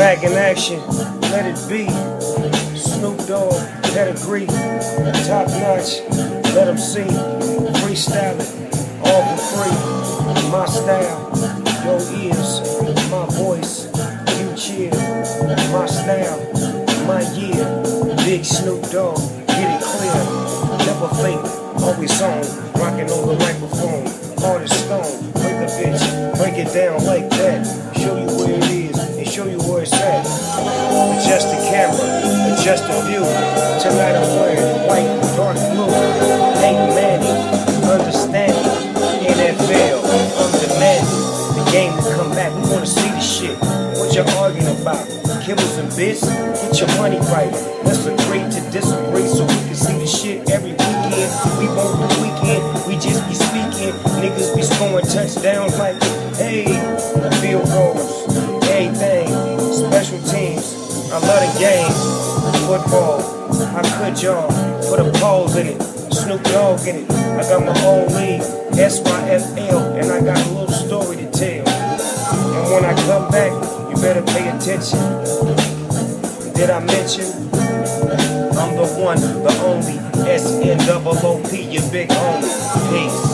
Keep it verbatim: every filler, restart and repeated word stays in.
Back in action, let it be. Snoop Dogg, pedigree, top notch, let them see. Freestyling, all for free. My style, your ears, my voice, you cheer. My style, my year. Big Snoop Dogg, get it clear. Never fake, always on, rocking on the microphone. Hard as stone, break a bitch, break it down like that. Show you where it is and show you where it's at. Adjust the camera, adjust the view. Tonight I'm wearing white, dark blue. Hank Manning, understanding. N F L, I'm demanding. The game to come back, we wanna see the shit. What you arguing about? Kibbles and bits? Get your money right. Let's agree to disagree so we can see the shit every weekend. We won't the weekend, we just be speaking. Niggas be scoring touchdowns like, hey, field goals, everything, special teams. I love the game, football. I could y'all put a pause in it, Snoop Dogg in it. I got my own league, S Y F L, and I got a little story to tell. And when I come back, you better pay attention. Did I mention? I'm the one, the only, S N O O P, your big homie. Peace.